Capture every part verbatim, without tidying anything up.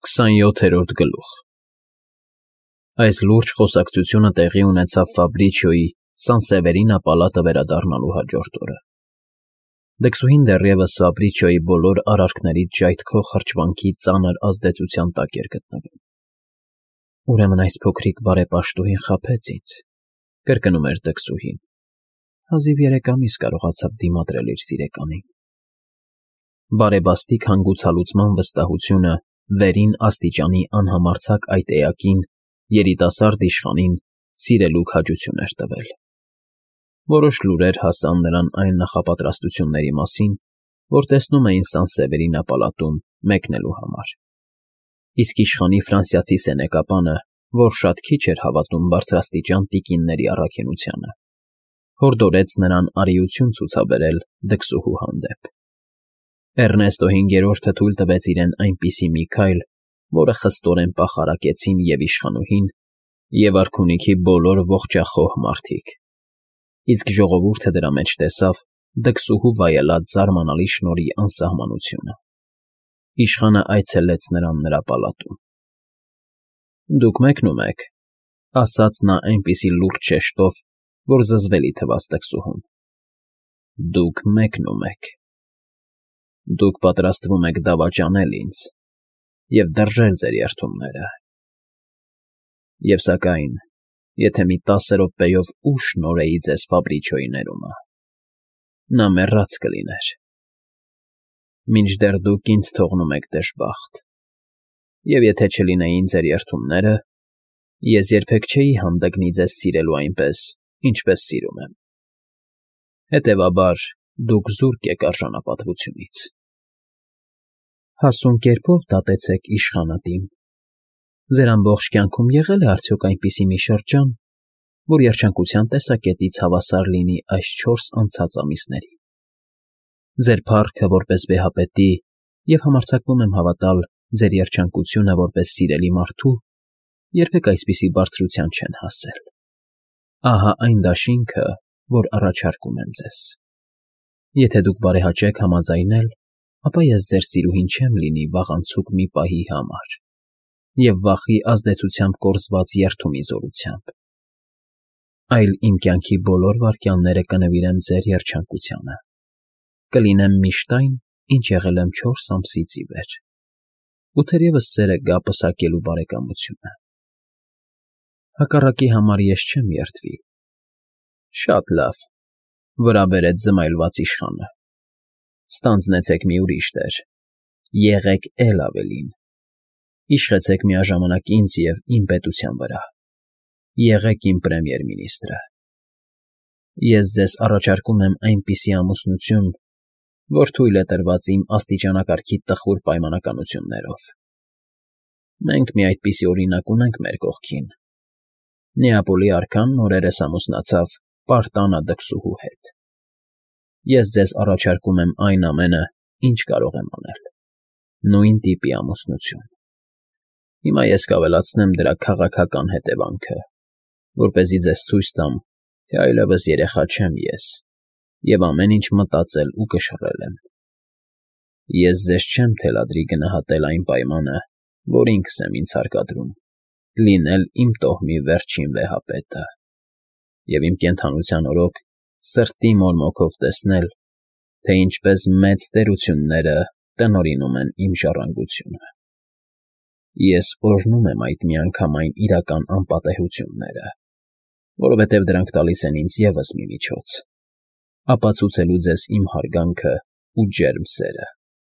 Քսանյոթերորդ գլուխ Այս լուրջ խոսակցությունը տեղի ունեցավ Ֆաբրիչիոյի Սանսևերինա պալատը վերադառնալու հաջորդ օրը։ Դքսուհին դեռևս Ֆաբրիչիոյի բոլոր արարքներից ժայթքող հրճվանքի ծանր ազդեցության տակ էր գտնվում։ Ուրեմն այս փոքրիկ բարեպաշտուհին խաբեց ինձ, կրկնում էր դքսուհին։ Հազիվ երեք ամիս կարողացավ դիմադրել իր սիրեկանին։ Բարեբաստիկ հանգուցալուծման վստահությունը վերին աստիճանի անհամարձակ այդ էակին, երիտասարդ իշխանին սիրելու քաջություն էր տվել։ Որոշ լուրեր հասան նրան այն նախապատրաստությունների մասին, որ տեսնում էին Սանսևերինա պալատում մեկնելու համար։ Իսկ իշխանի ֆրանսիացի սենեկապանը, որ շատ քիչ էր հավատում բարձրաստիճան տիկինների առաքինությանը, հորդորեց նրան արիություն ցուցաբերել դքսուհու հանդեպ։ Էռնեստո հինգերորդը թույլ տվեց իրեն այնպիսի մի քայլ, որը խստորեն պախարակեցին և իշխանուհին, և արքունիքի բոլոր ողջախոհ մարդիկ, իսկ ժողովուրդը դրա մեջ տեսավ դքսուհու վայելած զարմանալի շնորհի անսահմանությունը։ Իշխանը այցելեց նրան նրա պալատում։ Դուք մեկնում եք, ասաց նա այնպիսի լուրջ շեշտով, որ զզվելի թվաց դքսուհուն։ Դուք մեկնում եք։ Դուք պատրաստվում եք դավաճանել ինձ և դրժել ձեր երդումները։ Եվ սակայն, եթե մի տասը րոպեով ուշ նորեի ձեզ Ֆաբրիչիոյի ներումը, նա մեռած կլիներ։ Մինչդեռ դուք ինձ թողնում եք դժբախտ, և եթե չլինեին ձեր երդումները, ես երբեք չէի հանդգնի ձեզ սիրելու այնպես, ինչպես սիրում եմ։ Հետևաբար, դուք զուրկ եք արժանապատվությունից։ Հասուն կերպով դատեցեք իշխանատին։ Ձեր ամբողջ կյանքում եղե՞լ է արդյոք այնպիսի մի շրջան, որ երջանկության տեսակետից հավասար լինի այս չորս անցած ամիսների։ Ձեր փառքը որպես վեհապետի և համարձակվում եմ հավատալ ձեր երջանկությունը որպես սիրելի մարդու երբեք այսպիսի բարձրության չեն հասել։ Ահա այն դաշինքը, որ առաջարկում եմ ձեզ։ Եթե դուք բարեհաճեք համաձայնել, ապա ես ձեր սիրուհին չեմ լինի վաղանցուկ մի պահի համար և վախի ազդեցությամբ կորսված երդումի զորությամբ, այլ իմ կյանքի բոլոր վայրկյանները կնվիրեմ ձեր երջանկությանը, կլինեմ միշտ այն, ինչ եղել եմ չորս ամսից ի վեր, ու թերևս սերը գա պսակելու բարեկամությունը։ Հակառակի համար ես չեմ երդվի։ Շատ լավ, վրա բերեց զմայլված իշխանը, ստանձնեցեք մի ուրիշ տեր, եղեք էլ ավելին, իշխեցեք միաժամանակ ինձ և իմ պետության վրա, եղեք իմ պրեմիեր֊մինիստրը։ Ես ձեզ առաջարկում եմ այնպիսի ամուսնություն, որ թույլ է տրված իմ աստիճանակարգի տխուր պայմանականություններով։ Մենք մի այդպիսի օրինակ ունենք մեր կողքին։ Նեապոլի արքան օրերս ամուսնացավ Պարտանա դքսուհու հետ։ Ես ձեզ առաջարկում եմ այն ամենը, ինչ կարող եմ անել, նույն տիպի ամուսնություն։ Հիմա ես կավելացնեմ դրա քաղաքական հետևանքը, որպեսզի ձեզ ցույց տամ, թե այլևս երեխա չեմ ես և ամեն ինչ մտածել ու կշռել եմ։ Ես ձեզ չեմ թելադրի գնահատել այն պայմանը, որ ինքս եմ ինձ հարկադրում, լինել իմ տոհմի վերջին վեհապետը և իմ կենդանության օրոք սրտի մորմոքով տեսնել, թե ինչպես մեծ տերությունները տնօրինում են իմ ժառանգությունը։ Ես օրհնում եմ այդ միանգամայն իրական անպատեհությունները, որովհետև դրանք տալիս են ինձ ևս մի միջոց՝ ապացուցելու ձեզ իմ հարգանքը ու ջերմ սերը։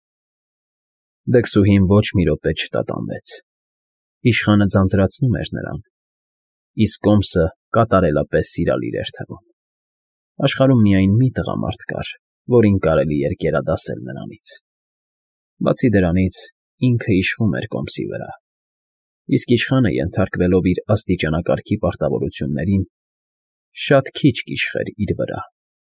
Դքսուհին ոչ մի րոպե չտատանվեց։ Իշխանը ձանձրացնում էր նրան, իսկ կոմսը կատարելապես սիրալիր էր թվում։ Աշխարհում միայն մի տղամարդ կար, որին կարելի էր գերադասել նրանից։ Բացի դրանից, ինքը իշխում էր կոմսի վրա, իսկ իշխանը, ենթարկվելով իր աստիճանակարգի պարտավորություններին, շատ քիչ կիշխեր իր վրա։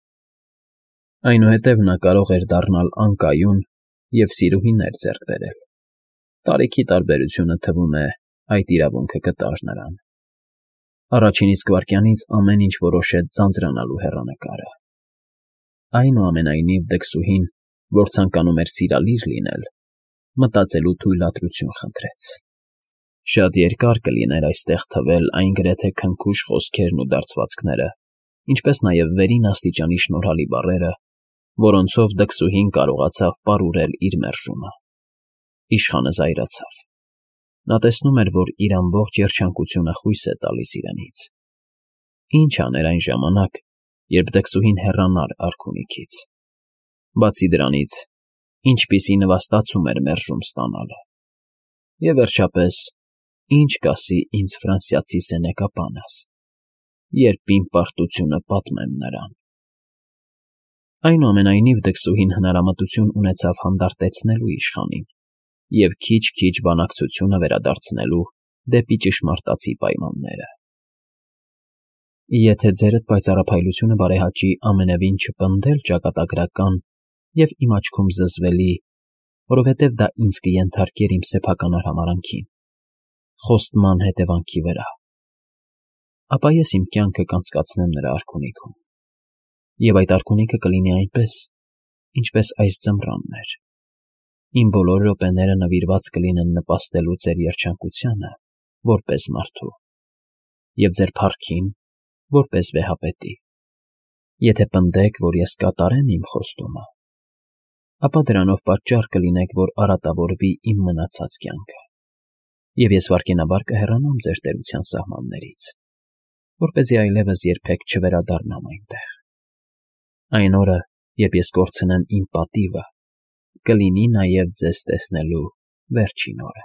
Այնուհետև նա կարող էր դառնալ անկայուն և սիրուհիներ ձեռք բերել։ Տարիքի տարբերությունը, թվում է, այդ իրավունքը կտար նրան։ Առաջին իսկ վայրկյանից ամեն ինչ որոշեց ձանձրանալու հեռանկարը։ Այնուամենայնիվ դքսուհին, որ ցանկանում էր սիրալիր լինել, մտածելու թույլատրություն խնդրեց։ Շատ երկար կլիներ այստեղ թվել այն գրեթե քնքուշ խոսքերն ու դարձվածքները, ինչպես նաև վերին աստիճանի շնորհալի բառերը, որոնցով դքսուհին կարողացավ պարուրել իր մերժումը։ Իշխանը զայրացավ։ Նա տեսնում էր, որ իր ամբողջ երջանկությունը խույս է տալիս իրենից։ Ինչ աներ այն ժամանակ, երբ դքսուհին հեռանար արքունիքից։ Բացի դրանից, ինչպիսի նվաստացում էր մերժում ստանալը։ Եվ վերջապես, ինչ կասի ինձ ֆրանսիացի սենեկապանս, երբ իմ պարտությունը պատմեմ նրան։ Այնուամենայնիվ դքսուհին հնարամտություն ունեցավ հանդարտեցնելու իշխանին և քիչ-քիչ բանակցությունը վերադարձնելու դեպի ճշմարտացի պայմանները։ Եթե ձերդ պայծառափայլությունը բարեհաճի ամենևին չպնդել ճակատագրական և իմ աչքում զզվելի, որովհետև դա ինձ կենթարկեր իմ սեփական արհամարհանքին, խոստման հետևանքի վրա, ապա ես իմ կյանքը կանցկացնեմ նրա արքունիքում, և այդ արքունիքը կլինի այնպես, ինչպես այս ձմռանն էր, իմ բոլոր րոպեները նվիրված կլինեն նպաստելու ձեր երջանկությանը, որպես մարդու, և ձեր փառքին, որպես վեհապետի։ Եթե պնդեք, որ ես կատարեմ իմ խոստումը, ապա դրանով պատճառ կլինեք, որ արատավորվի իմ մնացած կյանքը, և ես վայրկենաբար կհեռանամ ձեր տերության սահմաններից, որպեսզի այլևս երբեք չվերադառնամ այնտեղ։ Այն օրը, երբ ես կորցնեմ իմ պատիվը, կլինի նաև ձեզ տեսնելու վերջին օրը։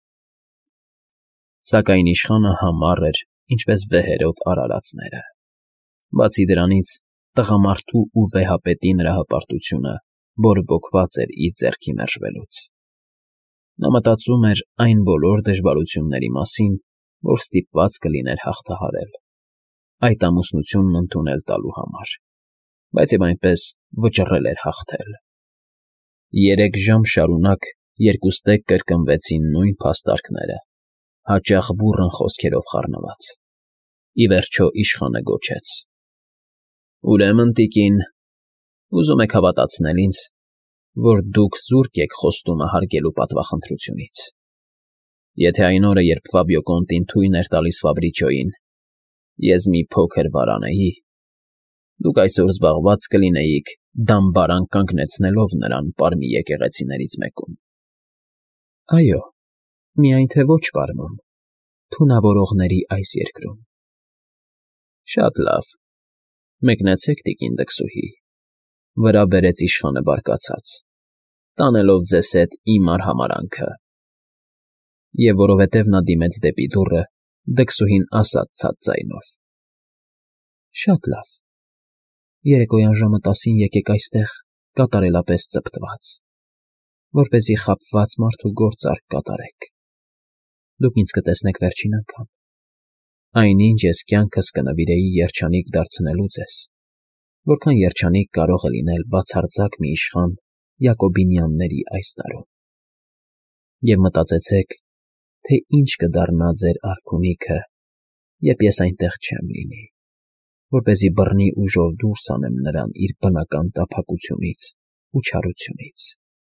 Սակայն իշխանը համառ էր, ինչպես վեհերոտ արարածները։ Բացի դրանից, տղամարդու ու վեհապետի նրա հպարտությունը բորբոքված էր իր ձեռքի մերժվելուց։ Նա մտածում էր այն բոլոր դժվարությունների մասին, որ ստիպված կլիներ հաղթահարել, այդ ամուսնությունն ընդունել տալու համար, բայց և այնպես վճռել էր հաղթել։ Երեք ժամ շարունակ երկուստեք կրկնվեցին նույն փաստարկները, հաճախ բուռն խոսքերով խառնված։ Ի վերջո իշխանը գոչեց. «Ուրեմն, տիկին, ուզում եք հավատացնել ինձ, որ դուք զուրկ եք խոստումը հարգելու պատվախնդրությունից։ Եթե այն օրը, երբ Ֆաբիո թույն էր տալիս Ֆաբրիչոյին, ես մի փոքր վարանեի, դուք այսօր զբաղված կլինեիք դամբարան կանգնեցնելով նրան պարմի եկեղեցիներից մեկում»։ Այո, միայն թե ոչ պարմում, թունավորողների այս երկրում։ Շատ լավ, մեկնեցեք, տիկին դքսուհի, վրա բերեց իշխանը բարկացած, տանելով ձեզ հետ իմ արհամարհանքը։ Եվ որովհետև նա դիմեց դեպի դուռը, դքսուհին ասաց ցած ձայնով. «Շատ լավ, երեկոյան ժամը տասին եկեք այստեղ կատարելապես ծպտված, որպեսզի խաբված մարդու գործարք կատարեք։ Դուք ինձ կտեսնեք վերջին անգամ, այնինչ ես կյանքս կնվիրեի երջանիկ դարձնելու ձեզ, որքան երջանիկ կարող է լինել բացարձակ մի իշխան Յակոբինյանների այս տարում։ Եվ մտածեցեք, թե ինչ կդառնա ձեր արքունիքը, երբ ես այնտեղ չեմ լինի, որպեսզի բռնի ուժով դուրս անեմ նրան իր բնական տափակությունից ու չարությունից։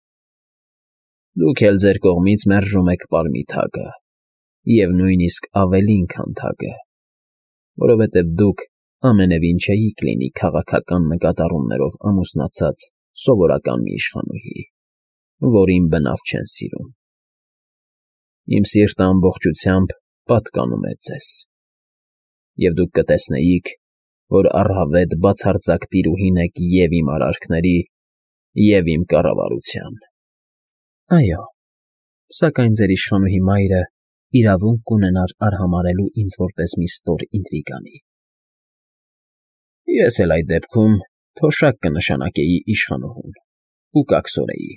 Դուք էլ ձեր կողմից մերժում եք պարմի թագը, և նույնիսկ ավելին, քան թագը, որովհետև դուք ամենևին չէիք լինի քաղաքական նկատառումներով ամուսնացած սովորական մի իշխանուհի, որին բնավ չեն սիրում։ Իմ սիրտը ամբողջությամբ պատկանում է ձեզ, և դուք կտեսնեիք, որ առհավետ բացարձակ տիրուհին եք և՛ իմ արարքների, և՛ իմ կառավարության։ Այո, սակայն ձեր իշխանուհի մայրը իրավունք կունենար արհամարհելու ինձ որպես մի ստոր ինտրիգանի։ Ես էլ այդ դեպքում թոշակ կնշանակեի իշխանուհուն ու կաքսորեի։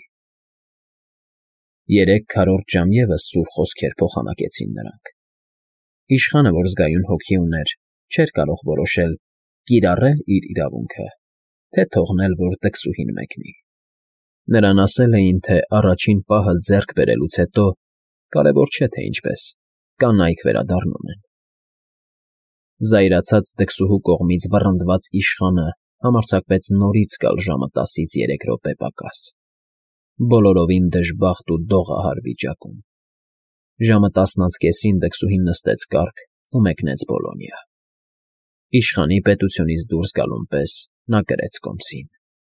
Երեք քառորդ ժամ ևս սուր խոսքեր փոխանակեցին նրանք։ Իշխանը, որ զգայուն հոգի ուներ, չէր կարող որոշել կիրառել իր իրավունքը, թե թողնել, որ դքսուհին մեկնի։ Նրան ասել էին, թե առաջին պահը ձեռք բերելուց հետո, կարևոր չէ, թե ինչպես, կանայք վերադառնում են։ Զայրացած դքսուհու կողմից վռնդված իշխանը համարձակվեց նորից գալ ժամը տասից երեք րոպե պակաս։ բոլորովին դժբախտ ու դողահար վիճակում։ Ժամը տասնից կեսին դքսուհին նստեց կառք ու մեկնեց Բոլոնիա։ Իշխանի պետությունից դուրս գալուն պես նա կրեց կոմսին.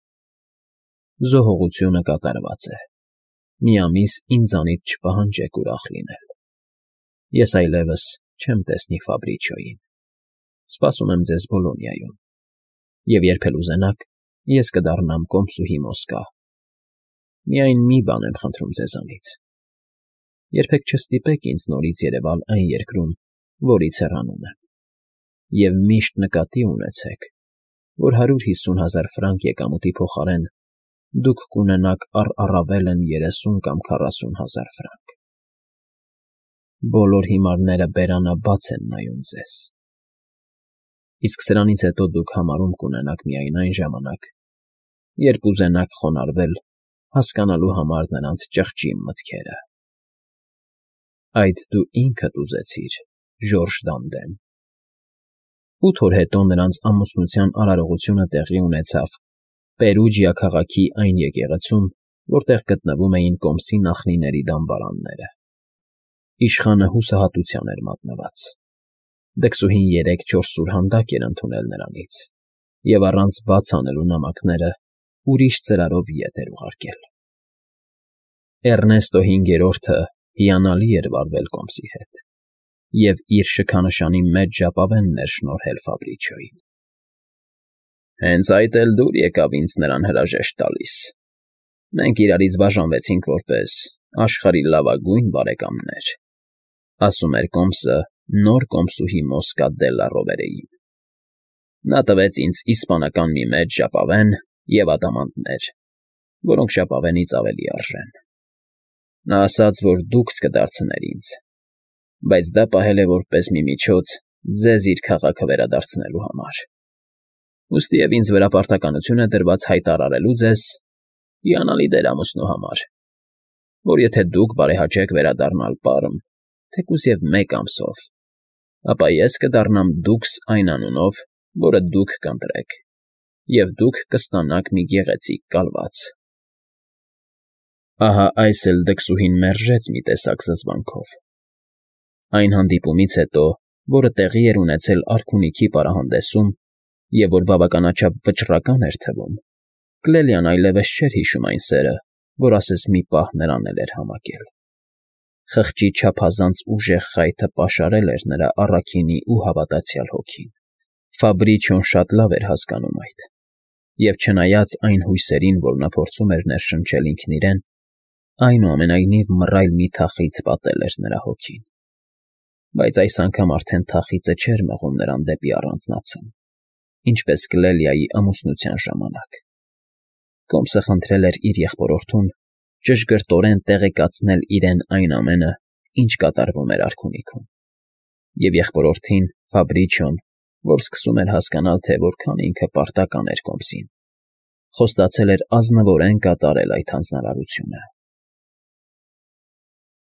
Զոհողությունը կատարված է։ Մի ամիս ինձանից չպահանջեք ուրախ լինել։ Ես այլևս չեմ տեսնի Ֆաբրիչիոյին։ Սպասում եմ ձեզ Բոլոնիայում։ Եվ երբ էլ ուզենաք, ես կդառնամ կոմսուհի Մոսկվա։ Միայն մի բան եմ խնդրում ձեզանից. երբեք չստիպեք ինձ նորից երևալ այն երկրում, որից հեռանում եմ, և միշտ նկատի ունեցեք, որ հարյուր հիսուն հազար ֆրանկ եկամուտի փոխարեն դուք կունենաք առ առավելն երեսուն կամ քառասուն հազար ֆրանկ։ Բոլոր հիմարները բերանաբաց են նայում ձեզ։ Իսկ սրանից հետո դուք համարում կունենաք միայն այն ժամանակ, երբ ուզենաք խոնարհվել հասկանալու համար նրանց ճղճի մտքերը։ Այդ դու ինքդ ուզեցիր, Ժորժ Դանդեն։ Ութ օր հետո նրանց ամուսնության արարողությունը տեղի ունեցավ Պերուջիա քաղաքի այն եկեղեցում, որտեղ գտնվում էին կոմսի նախնիների դամբարանները։ Իշխանը հուսահատության էր մատնված։ Դքսուհին երեք֊չորս սուրհանդակ էր ընդունել նրանից և առանց բաց անելու նամակները ուրիշ ծրարով ետ էր ուղարկել։ Էռնեստո հինգերորդը հիանալի էր վարվել կոմսի հետ և իր շքանշանի մեծ ժապավենն էր շնորհել Ֆաբրիչիոյին։ Հենց այդ էլ դուր եկավ ինձ նրան հրաժեշտ տալիս։ Մենք իրարից բաժանվեցինք որպես աշխարհի լավագույն բարեկամներ, ասում էր կոմսը նոր կոմսուհի Մոսկա դելլա Ռովերեին։ Նա տվեց ինձ իսպանական մի մեծ ժապավեն և ադամանդներ, որոնք ժապավենից ավելի արժեն։ Նա ասաց, որ դուքս կդարձներ ինձ, բայց դա պահել է որպես մի միջոց ձեզ իր քաղաքը վերադարձնելու համար։ Ուստիև ինձ վրա պարտականություն է դրված հայտարարելու ձեզ, հիանալի դեր ամուսնու համար, որ եթե դուք բարեհաճեք վերադառնալ Պարմ, թեկուզ և մեկ ամսով, ապա ես կդառնամ դուքս այն անունով, որը դուք կընտրեք, և դուք կստանաք մի գեղեցիկ կալված։ Ահա այս էլ դքսուհին մերժեց մի տեսակ զզվանքով։ Այն հանդիպումից հետո, որը տեղի էր ունեցել արքունիքի պարահանդեսում, և որ բավականաչափ վճռական էր թվում, Կլելիան այլևս չէր հիշում այն սերը, որ ասես մի պահ նրան էլ էր համակել։ Խղճի չափազանց ուժեղ խայթը պաշարել էր նրա առաքինի ու հավատացյալ հոգին։ Ֆաբրիչիոն շատ լավ էր հասկանում այդ, և չնայած այն հույսերին, որ նա փորձում էր ներշնչել ինքն իրեն, այնուամենայնիվ մռայլ մի թախիծ պատել էր նրա հոգին։ Բայց այս անգամ արդեն թախիծը չէր մղում նրան դեպի առանձնացում, ինչպես Կլելիայի ամուսնության ժամանակ։ Կոմսը խնդրել էր իր եղբորորդուն ճշգրտորեն տեղեկացնել իրեն այն ամենը, ինչ կատարվում էր արքունիքում։ Եվ եղբորորդին, Ֆաբրիչիոն, որ սկսում էր հասկանալ, թե որքան ինքը պարտական էր կոմսին, խոստացել էր ազնվորեն կատարել այդ հանձնարարությունը։